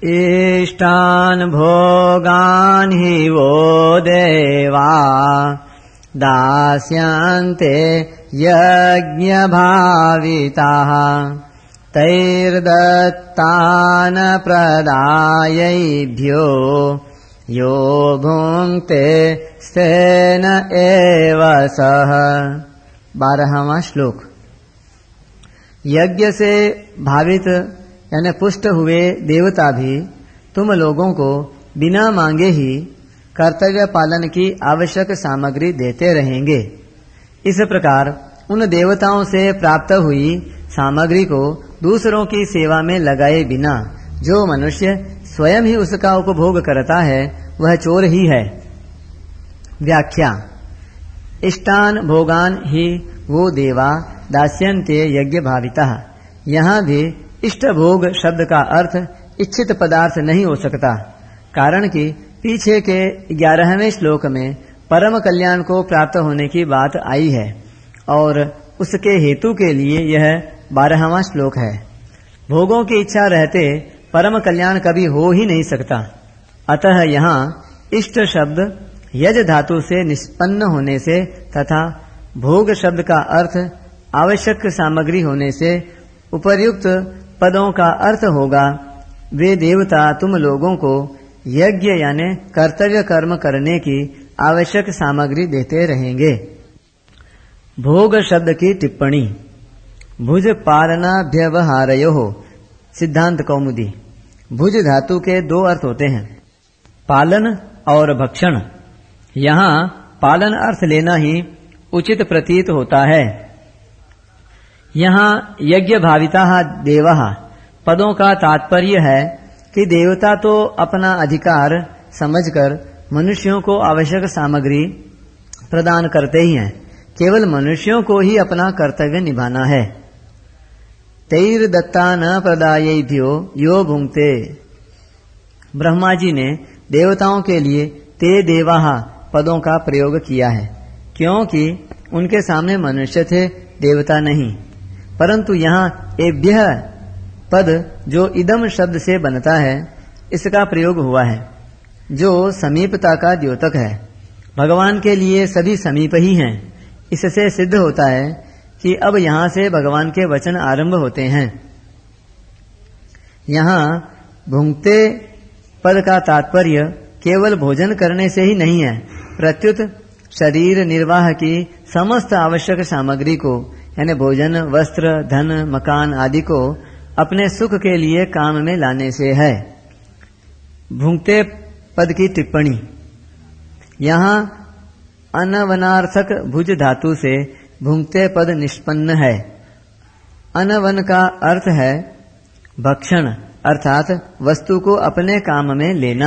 इष्टान् भोगान् हि वो देवा दास्यन्ते यज्ञभाविताः तैर्दत्तान् प्रदायैभ्यो यो भुङ्क्ते स्तेन एव सः। 12वां श्लोक। यज्ञ से भावित यानी पुष्ट हुए देवता भी तुम लोगों को बिना मांगे ही कर्तव्य पालन की आवश्यक सामग्री देते रहेंगे। इस प्रकार उन देवताओं से प्राप्त हुई सामग्री को दूसरों की सेवा में लगाए बिना जो मनुष्य स्वयं ही उसका उपभोग करता है वह चोर ही है। व्याख्या। इष्टान भोगान ही वो देवा दास्यन्ते यज्ञ भाविता। यहाँ भी इष्ट भोग शब्द का अर्थ इच्छित पदार्थ नहीं हो सकता, कारण कि पीछे के 11वें श्लोक में परम कल्याण को प्राप्त होने की बात आई है और उसके हेतु के लिए यह 12वां श्लोक है। भोगों की इच्छा रहते परम कल्याण कभी हो ही नहीं सकता। अतः यहाँ इष्ट शब्द यज धातु से निष्पन्न होने से तथा भोग शब्द का अर्थ आवश्यक सामग्री होने से उपर्युक्त पदों का अर्थ होगा वे देवता तुम लोगों को यज्ञ यानी कर्तव्य कर्म करने की आवश्यक सामग्री देते रहेंगे। भोग शब्द की टिप्पणी। भुज पालनाभ्यवहारयोः सिद्धांत कौमुदी। भुज धातु के 2 अर्थ होते हैं, पालन और भक्षण। यहाँ पालन अर्थ लेना ही उचित प्रतीत होता है। यहाँ यज्ञ भाविता देवः पदों का तात्पर्य है कि देवता तो अपना अधिकार समझकर मनुष्यों को आवश्यक सामग्री प्रदान करते ही हैं, केवल मनुष्यों को ही अपना कर्तव्य निभाना है। तैर दत्ता न प्रदायेभ्यो यो भुङ्क्ते। ब्रह्मा जी ने देवताओं के लिए ते देवाः पदों का प्रयोग किया है, क्योंकि उनके सामने मनुष्य थे, देवता नहीं। परंतु यहाँ एभ्यः पद जो इदम शब्द से बनता है इसका प्रयोग हुआ है, जो समीपता का द्योतक है। भगवान के लिए सभी समीप ही हैं। इससे सिद्ध होता है कि अब यहाँ से भगवान के वचन आरंभ होते हैं। यहाँ भुङ्क्ते पद का तात्पर्य केवल भोजन करने से ही नहीं है, प्रत्युत शरीर निर्वाह की समस्त आवश्यक सामग्री को यानी भोजन, वस्त्र, धन, मकान आदि को अपने सुख के लिए काम में लाने से है। भुङ्क्ते पद की टिप्पणी। यहाँ अनवनार्थक भुज धातु से भुङ्क्ते पद निष्पन्न है। अनवन का अर्थ है भक्षण, अर्थात वस्तु को अपने काम में लेना।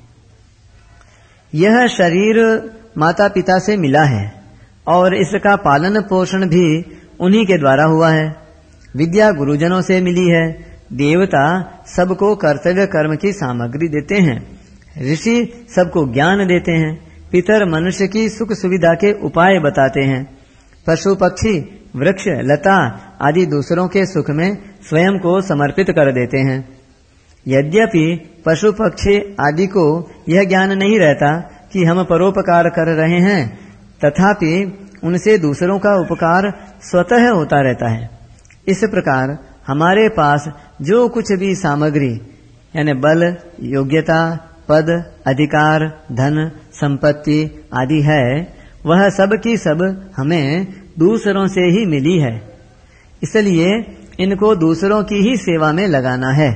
यह शरीर माता पिता से मिला है और इसका पालन पोषण भी उन्हीं के द्वारा हुआ है। विद्या गुरुजनों से मिली है। देवता सबको कर्तव्य कर्म की सामग्री देते हैं। ऋषि सबको ज्ञान देते हैं। पितर मनुष्य की सुख सुविधा के उपाय बताते हैं। पशु पक्षी वृक्ष लता आदि दूसरों के सुख में स्वयं को समर्पित कर देते हैं। यद्यपि पशु पक्षी आदि को यह ज्ञान नहीं रहता कि हम परोपकार कर रहे हैं, तथापि उनसे दूसरों का उपकार स्वतः होता रहता है। इस प्रकार हमारे पास जो कुछ भी सामग्री यानी बल, योग्यता, पद, अधिकार, धन, संपत्ति आदि है, वह सब की सब हमें दूसरों से ही मिली है। इसलिए इनको दूसरों की ही सेवा में लगाना है।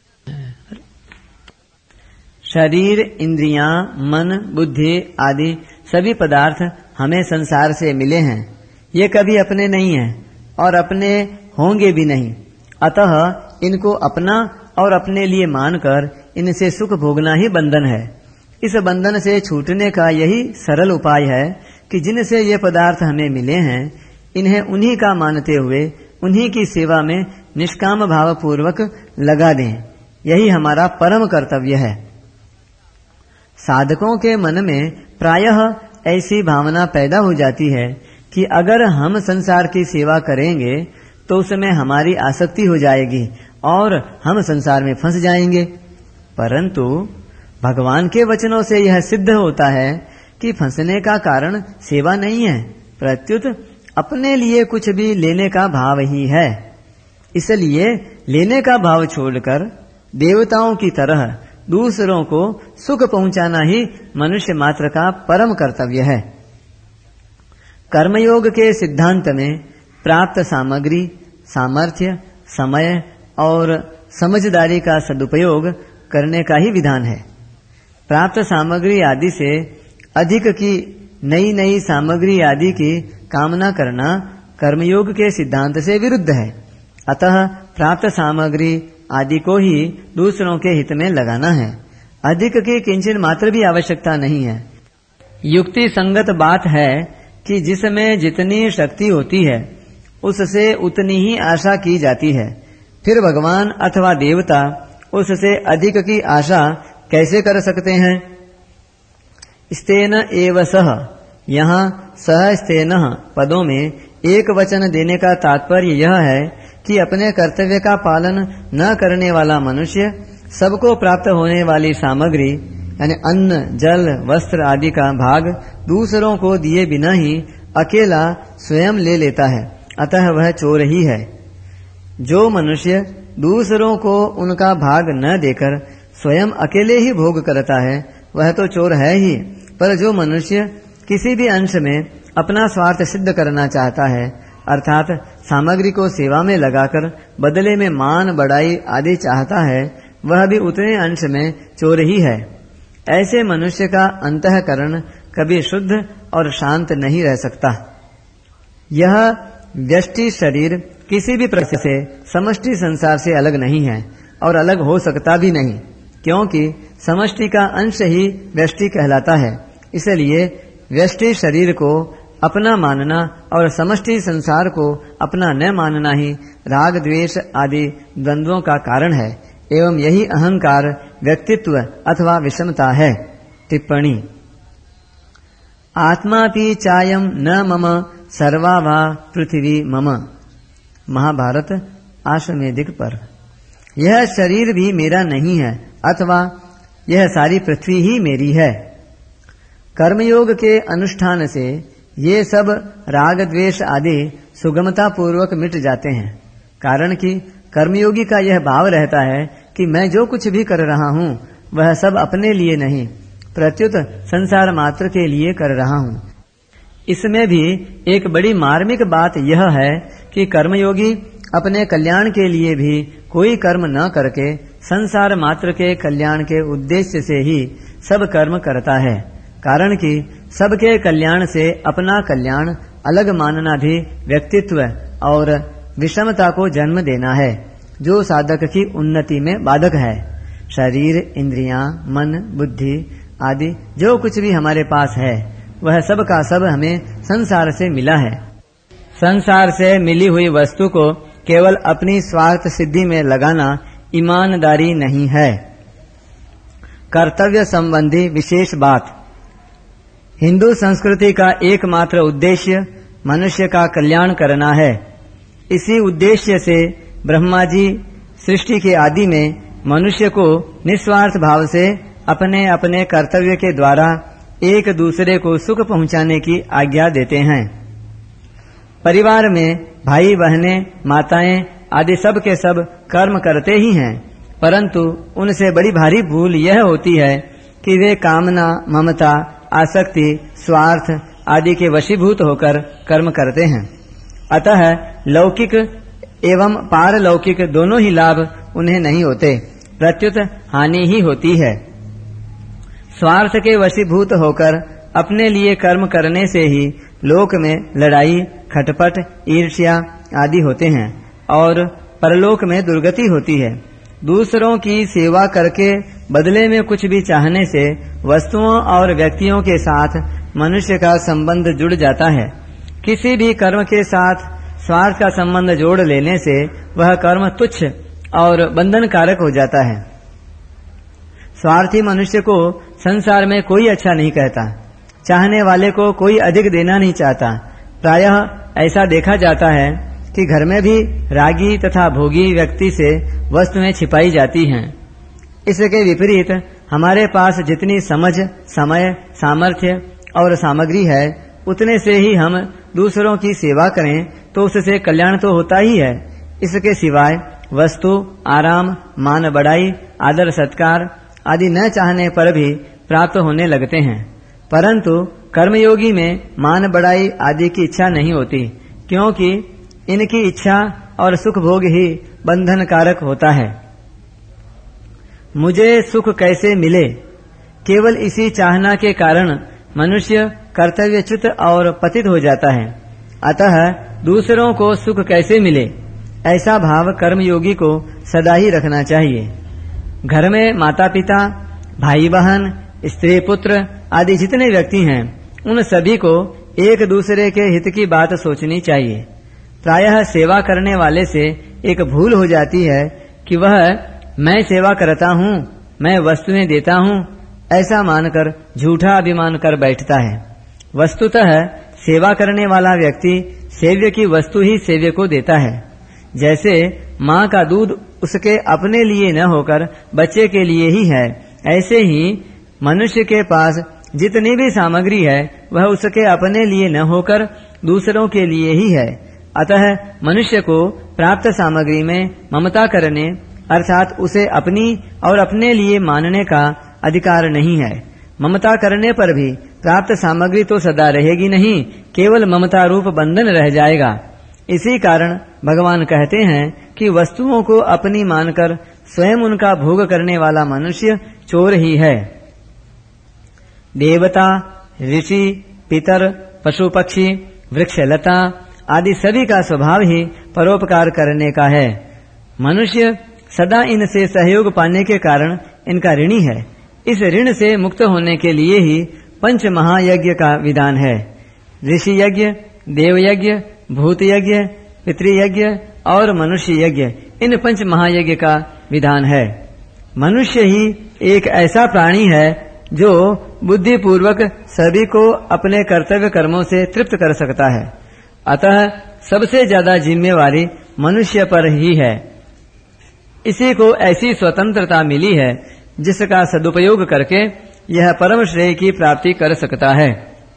शरीर, इंद्रियां, मन, बुद्धि आदि सभी पदार्थ हमें संसार से मिले हैं। ये कभी अपने नहीं हैं और अपने होंगे भी नहीं। अतः इनको अपना और अपने लिए मानकर इनसे सुख भोगना ही बंधन है। इस बंधन से छूटने का यही सरल उपाय है कि जिनसे ये पदार्थ हमें मिले हैं, इन्हें उन्हीं का मानते हुए उन्हीं की सेवा में निष्काम भाव पूर्वक लगा दें। यही हमारा परम कर्तव्य है। साधकों के मन में प्रायः ऐसी भावना पैदा हो जाती है कि अगर हम संसार की सेवा करेंगे तो उसमें हमारी आसक्ति हो जाएगी और हम संसार में फंस जाएंगे। परंतु भगवान के वचनों से यह सिद्ध होता है कि फंसने का कारण सेवा नहीं है, प्रत्युत अपने लिए कुछ भी लेने का भाव ही है। इसलिए लेने का भाव छोड़कर देवताओं की तरह दूसरों को सुख पहुंचाना ही मनुष्य मात्र का परम कर्तव्य है। कर्मयोग के सिद्धांत में प्राप्त सामग्री, सामर्थ्य, समय और समझदारी का सदुपयोग करने का ही विधान है। प्राप्त सामग्री आदि से अधिक की नई नई सामग्री आदि की कामना करना कर्मयोग के सिद्धांत से विरुद्ध है। अतः प्राप्त सामग्री आदि को ही दूसरों के हित में लगाना है। अधिक की किंचन मात्र भी आवश्यकता नहीं है। युक्ति संगत बात है कि जिसमें जितनी शक्ति होती है उससे उतनी ही आशा की जाती है। फिर भगवान अथवा देवता उससे अधिक की आशा कैसे कर सकते हैं? स्तेन एव सह, यहाँ सह स्तेन पदों में एक वचन देने का तात्पर्य यह है कि अपने कर्तव्य का पालन न करने वाला मनुष्य सबको प्राप्त होने वाली सामग्री यानी अन्न, जल, वस्त्र आदि का भाग दूसरों को दिए बिना ही अकेला स्वयं ले लेता है, अतः वह चोर ही है। जो मनुष्य दूसरों को उनका भाग न देकर स्वयं अकेले ही भोग करता है वह तो चोर है ही, पर जो मनुष्य किसी भी अंश में अपना स्वार्थ सिद्ध करना चाहता है, अर्थात सामग्री को सेवा में लगाकर बदले में मान बढ़ाई आदि चाहता है, वह भी उतने अंश में चोर ही है। ऐसे मनुष्य का अंतःकरण कभी शुद्ध और शांत नहीं रह सकता। यह व्यष्टि शरीर किसी भी प्रकार से समष्टि संसार से अलग नहीं है और अलग हो सकता भी नहीं, क्योंकि समष्टि का अंश ही व्यष्टि कहलाता है। इसलिए व्यष्टि शरीर को अपना मानना और समष्टि संसार को अपना न मानना ही राग द्वेष आदि द्वंद्वों का कारण है एवं यही अहंकार, व्यक्तित्व अथवा विषमता है। टिप्पणी। आत्मापि चायम न मम सर्वा वा पृथ्वी मम। महाभारत आश्वमेधिक पर्व। यह शरीर भी मेरा नहीं है अथवा यह सारी पृथ्वी ही मेरी है। कर्मयोग के अनुष्ठान से ये सब राग द्वेष आदि सुगमता पूर्वक मिट जाते हैं, कारण कि कर्मयोगी का यह भाव रहता है कि मैं जो कुछ भी कर रहा हूँ वह सब अपने लिए नहीं, प्रत्युत संसार मात्र के लिए कर रहा हूँ। इसमें भी एक बड़ी मार्मिक बात यह है कि कर्मयोगी अपने कल्याण के लिए भी कोई कर्म न करके संसार मात्र के कल्याण के उद्देश्य से ही सब कर्म करता है, कारण कि सबके कल्याण से अपना कल्याण अलग मानना भी व्यक्तित्व और विषमता को जन्म देना है, जो साधक की उन्नति में बाधक है। शरीर, इंद्रियां, मन, बुद्धि आदि जो कुछ भी हमारे पास है वह सब का सब हमें संसार से मिला है। संसार से मिली हुई वस्तु को केवल अपनी स्वार्थ सिद्धि में लगाना ईमानदारी नहीं है। कर्तव्य संबंधी विशेष बात। हिंदू संस्कृति का एकमात्र उद्देश्य मनुष्य का कल्याण करना है। इसी उद्देश्य से ब्रह्मा जी सृष्टि के आदि में मनुष्य को निस्वार्थ भाव से अपने अपने कर्तव्य के द्वारा एक दूसरे को सुख पहुंचाने की आज्ञा देते हैं। परिवार में भाई बहनें, माताएं आदि सब के सब कर्म करते ही हैं, परंतु उनसे बड़ी भारी भूल यह होती है कि वे कामना, ममता, आसक्ति, स्वार्थ आदि के वशीभूत होकर कर्म करते हैं। अतः लौकिक एवं पारलौकिक दोनों ही लाभ उन्हें नहीं होते, प्रत्युत हानि ही होती है। स्वार्थ के वशीभूत होकर अपने लिए कर्म करने से ही लोक में लड़ाई, खटपट, ईर्ष्या आदि होते हैं और परलोक में दुर्गति होती है। दूसरों की सेवा करके बदले में कुछ भी चाहने से वस्तुओं और व्यक्तियों के साथ मनुष्य का संबंध जुड़ जाता है। किसी भी कर्म के साथ स्वार्थ का संबंध जोड़ लेने से वह कर्म तुच्छ और बंधन कारक हो जाता है। स्वार्थी मनुष्य को संसार में कोई अच्छा नहीं कहता, चाहने वाले को कोई अधिक देना नहीं चाहता। प्रायः ऐसा देखा जाता है कि घर में भी रागी तथा भोगी व्यक्ति से वस्तुएं छिपाई जाती हैं। इसके विपरीत हमारे पास जितनी समझ, समय, सामर्थ्य और सामग्री है, उतने से ही हम दूसरों की सेवा करें तो उससे कल्याण तो होता ही है। इसके सिवाय वस्तु, आराम, मान बढ़ाई, आदर सत्कार आदि न चाहने पर भी प्राप्त होने लगते हैं। परंतु कर्मयोगी में मान बढ़ाई आदि की इच्छा नहीं होती, क्योंकि इनकी इच्छा और सुख भोग ही बंधन कारक होता है। मुझे सुख कैसे मिले, केवल इसी चाहना के कारण मनुष्य कर्तव्यच्युत और पतित हो जाता है। अतः दूसरों को सुख कैसे मिले, ऐसा भाव कर्मयोगी को सदा ही रखना चाहिए। घर में माता पिता, भाई बहन, स्त्री पुत्र आदि जितने व्यक्ति हैं, उन सभी को एक दूसरे के हित की बात सोचनी चाहिए। प्रायः सेवा करने वाले से एक भूल हो जाती है कि वह मैं सेवा करता हूँ, मैं वस्तुएं देता हूँ, ऐसा मानकर झूठा अभिमान कर बैठता है। वस्तुतः सेवा करने वाला व्यक्ति सेव्य की वस्तु ही सेव्य को देता है। जैसे माँ का दूध उसके अपने लिए न होकर बच्चे के लिए ही है, ऐसे ही मनुष्य के पास जितनी भी सामग्री है वह उसके अपने लिए न होकर दूसरों के लिए ही है। अतः मनुष्य को प्राप्त सामग्री में ममता करने अर्थात उसे अपनी और अपने लिए मानने का अधिकार नहीं है। ममता करने पर भी प्राप्त सामग्री तो सदा रहेगी नहीं, केवल ममता रूप बंधन रह जाएगा। इसी कारण भगवान कहते हैं कि वस्तुओं को अपनी मानकर स्वयं उनका भोग करने वाला मनुष्य चोर ही है। देवता, ऋषि, पितर, पशु पक्षी, वृक्ष लता आदि सभी का स्वभाव ही परोपकार करने का है। मनुष्य सदा इनसे सहयोग पाने के कारण इनका ऋणी है। इस ऋण से मुक्त होने के लिए ही पंच महायज्ञ का विधान है। ऋषि यज्ञ, देव यज्ञ, भूत यज्ञ, पितृयज्ञ और मनुष्य यज्ञ, इन पंच महायज्ञ का विधान है। मनुष्य ही एक ऐसा प्राणी है जो बुद्धि पूर्वक सभी को अपने कर्तव्य कर्मों से तृप्त कर सकता है। अतः सबसे ज्यादा जिम्मेवारी मनुष्य पर ही है। इसी को ऐसी स्वतंत्रता मिली है जिसका सदुपयोग करके यह परम श्रेय की प्राप्ति कर सकता है।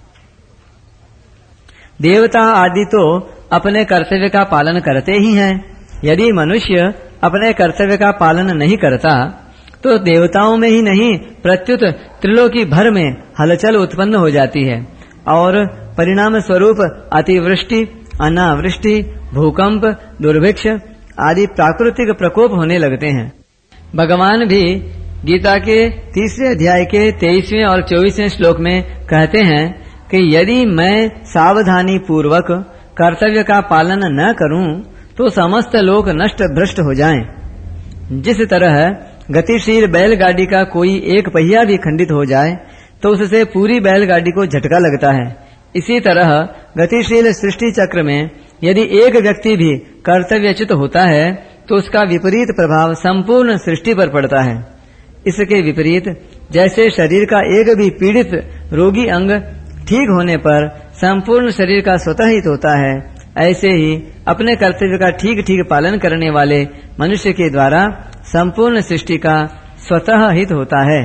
देवता आदि तो अपने कर्तव्य का पालन करते ही हैं। यदि मनुष्य अपने कर्तव्य का पालन नहीं करता तो देवताओं में ही नहीं प्रत्युत त्रिलोकी भर में हलचल उत्पन्न हो जाती है और परिणाम स्वरूप अतिवृष्टि, अनावृष्टि, भूकंप, दुर्भिक्ष आदि प्राकृतिक प्रकोप होने लगते हैं। भगवान भी गीता के 3 अध्याय के 23वें और 24वें श्लोक में कहते हैं कि यदि मैं सावधानी पूर्वक कर्तव्य का पालन न करूं तो समस्त लोग नष्ट भ्रष्ट हो जाएं। जिस तरह गतिशील बैलगाड़ी का कोई एक पहिया भी खंडित हो जाए तो उससे पूरी बैलगाड़ी को झटका लगता है, इसी तरह गतिशील सृष्टि चक्र में यदि एक व्यक्ति भी कर्तव्यच्युत होता है तो उसका विपरीत प्रभाव संपूर्ण सृष्टि पर पड़ता है। इसके विपरीत जैसे शरीर का एक भी पीड़ित रोगी अंग ठीक होने पर संपूर्ण शरीर का स्वतः हित होता है, ऐसे ही अपने कर्तव्य का ठीक ठीक पालन करने वाले मनुष्य के द्वारा संपूर्ण सृष्टि का स्वतः हित होता है।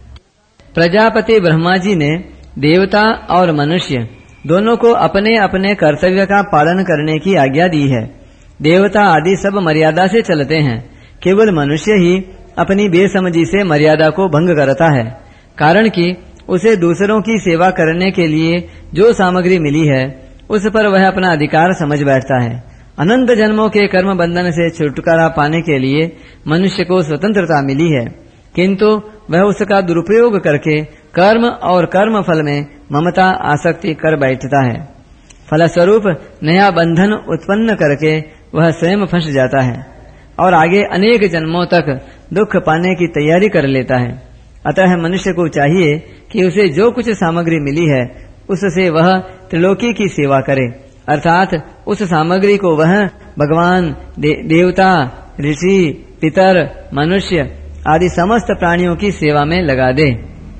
प्रजापति ब्रह्मा जी ने देवता और मनुष्य दोनों को अपने अपने कर्तव्य का पालन करने की आज्ञा दी है। देवता आदि सब मर्यादा से चलते हैं, केवल मनुष्य ही अपनी बेसमझी से मर्यादा को भंग करता है। कारण कि उसे दूसरों की सेवा करने के लिए जो सामग्री मिली है उस पर वह अपना अधिकार समझ बैठता है। अनंत जन्मों के कर्म बंधन से छुटकारा पाने के लिए मनुष्य को स्वतंत्रता मिली है, किंतु वह उसका दुरुपयोग करके कर्म और कर्म फल में ममता आसक्ति कर बैठता है। फलस्वरूप नया बंधन उत्पन्न करके वह स्वयं फंस जाता है और आगे अनेक जन्मों तक दुख पाने की तैयारी कर लेता है। अतः मनुष्य को चाहिए कि उसे जो कुछ सामग्री मिली है उससे वह त्रिलोकी की सेवा करे, अर्थात उस सामग्री को वह भगवान, देवता, ऋषि, पितर, मनुष्य आदि समस्त प्राणियों की सेवा में लगा दे।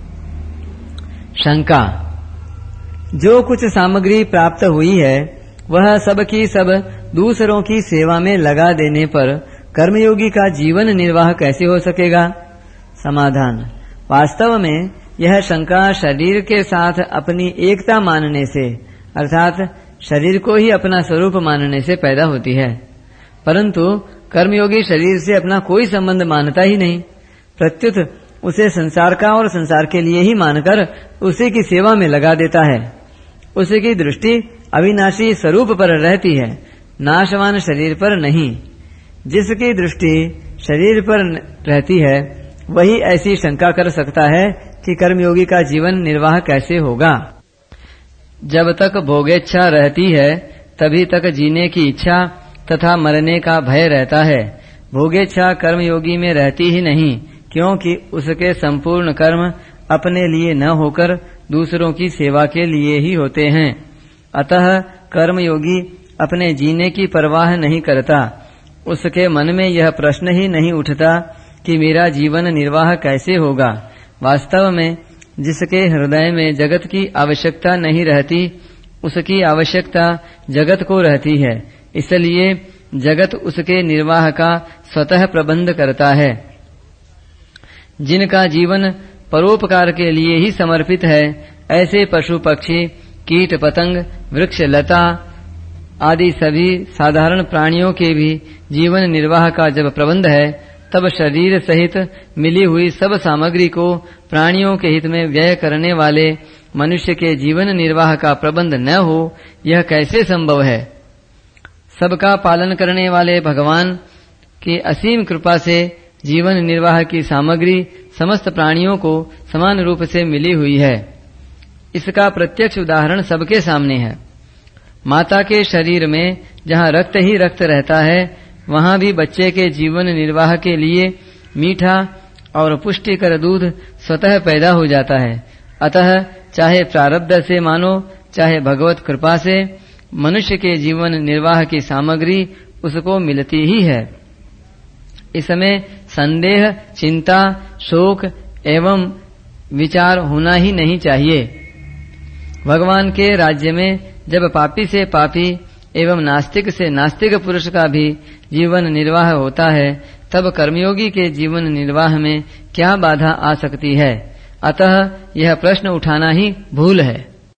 शंका: जो कुछ सामग्री प्राप्त हुई है वह सब की सब दूसरों की सेवा में लगा देने पर कर्मयोगी का जीवन निर्वाह कैसे हो सकेगा? समाधान। वास्तव में यह शंका शरीर के साथ अपनी एकता मानने से अर्थात शरीर को ही अपना स्वरूप मानने से पैदा होती है, परंतु कर्मयोगी शरीर से अपना कोई संबंध मानता ही नहीं, प्रत्युत उसे संसार का और संसार के लिए ही मानकर उसी की सेवा में लगा देता है। उसी की दृष्टि अविनाशी स्वरूप पर रहती है, नाशवान शरीर पर नहीं। जिसकी दृष्टि शरीर पर रहती है वही ऐसी शंका कर सकता है कि कर्मयोगी का जीवन निर्वाह कैसे होगा। जब तक भोगेच्छा रहती है तभी तक जीने की इच्छा तथा मरने का भय रहता है। भोगेच्छा कर्मयोगी में रहती ही नहीं, क्योंकि उसके संपूर्ण कर्म अपने लिए न होकर दूसरों की सेवा के लिए ही होते हैं। अतः कर्मयोगी अपने जीने की परवाह नहीं करता। उसके मन में यह प्रश्न ही नहीं उठता कि मेरा जीवन निर्वाह कैसे होगा। वास्तव में जिसके हृदय में जगत की आवश्यकता नहीं रहती, उसकी आवश्यकता जगत को रहती है, इसलिए जगत उसके निर्वाह का स्वतः प्रबंध करता है। जिनका जीवन परोपकार के लिए ही समर्पित है, ऐसे पशु पक्षी कीट पतंग वृक्ष लता आदि सभी साधारण प्राणियों के भी जीवन निर्वाह का जब प्रबंध है, तब शरीर सहित मिली हुई सब सामग्री को प्राणियों के हित में व्यय करने वाले मनुष्य के जीवन निर्वाह का प्रबंध न हो, यह कैसे संभव है। सबका पालन करने वाले भगवान की असीम कृपा से जीवन निर्वाह की सामग्री समस्त प्राणियों को समान रूप से मिली हुई है। इसका प्रत्यक्ष उदाहरण सबके सामने है। माता के शरीर में जहाँ रक्त ही रक्त रहता है, वहाँ भी बच्चे के जीवन निर्वाह के लिए मीठा और पुष्टिकर दूध स्वतः पैदा हो जाता है। अतः चाहे प्रारब्ध से मानो चाहे भगवत कृपा से, मनुष्य के जीवन निर्वाह की सामग्री उसको मिलती ही है। इसमें संदेह, चिंता, शोक एवं विचार होना ही नहीं चाहिए। भगवान के राज्य में जब पापी से पापी एवं नास्तिक से नास्तिक पुरुष का भी जीवन निर्वाह होता है, तब कर्मयोगी के जीवन निर्वाह में क्या बाधा आ सकती है। अतः यह प्रश्न उठाना ही भूल है।